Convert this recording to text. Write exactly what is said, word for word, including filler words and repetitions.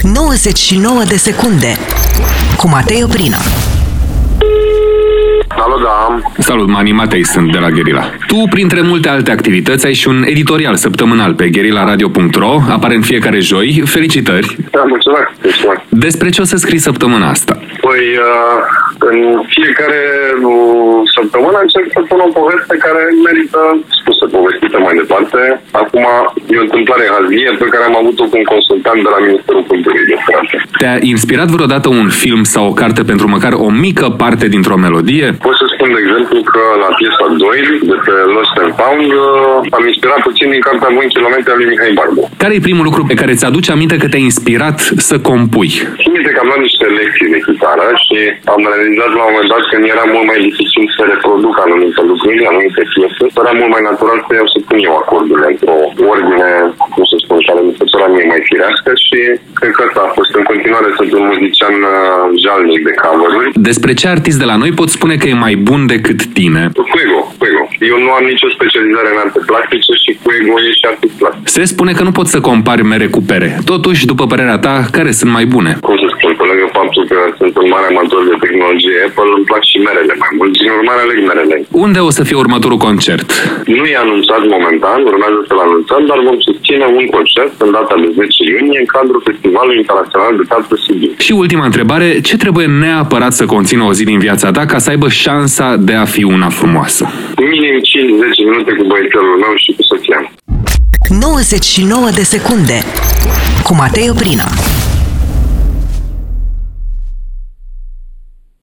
nouăzeci și nouă de secunde cu Matei Oprina. Salut, da. Salut, Mani, Matei sunt de la Guerilla. Tu, printre multe alte activități, ai și un editorial săptămânal pe guerilla radio punct ro, apare în fiecare joi. Felicitări! Da, mulțumesc, mulțumesc. Despre ce o să scrii săptămâna asta? Păi, uh, în fiecare uh, săptămână încerc să pun o poveste care merită spusă, povestită mai departe. Acum, e o întâmplare hazie pe care am avut-o cu un consultant de la Ministerul Culturii de Frate. Te-a inspirat vreodată un film sau o carte pentru măcar o mică parte dintr-o melodie? Pot să spun, de exemplu, că la piesa doi, de pe Lost and Found, uh, am inspirat puțin din cartea Bun Kilometri a lui Mihai Barbu. Care e primul lucru pe care ți-aduce aminte că te-a inspirat să compui? Țin minte că am luat niște lecții de chitară și am realizat la un moment dat că mi era mult mai dificil să reproduc anumite lucruri, anumite piese. Era mult mai natural să iau să pun eu acordurile într-o ordine, cum să spun, care mi se părea mie mai firească și cred că asta a fost. În continuare sunt un muzician jalnic de cover-uri. Despre ce artist de la noi poți spune că e mai bun decât tine? Fuego, Fuego. Eu nu am nicio specializare în arte plastice și Fuego e și artist plastic. Se spune că nu poți să compari mere cu pere. Totuși, după părerea ta, care sunt mai bune? Cum să spun, pe lângă faptul că sunt un mare amator de tehnologie Apple, îmi plac și merele mai mult. Din urmare, aleg merele. Unde o să fie următorul concert? Nu e anunțat momentan, urmează să-l anunțăm, dar vom susține un concert în data de zece iunie în cadrul Festivalului Internațional de Teatru Sibiu. Și ultima întrebare, ce trebuie neapărat să conțină o zi din viața ta ca să aibă șansa de a fi una frumoasă? Minim cinci zece minute cu băiețelul meu și cu soția. nouăzeci și nouă de secunde cu Matei Oprina.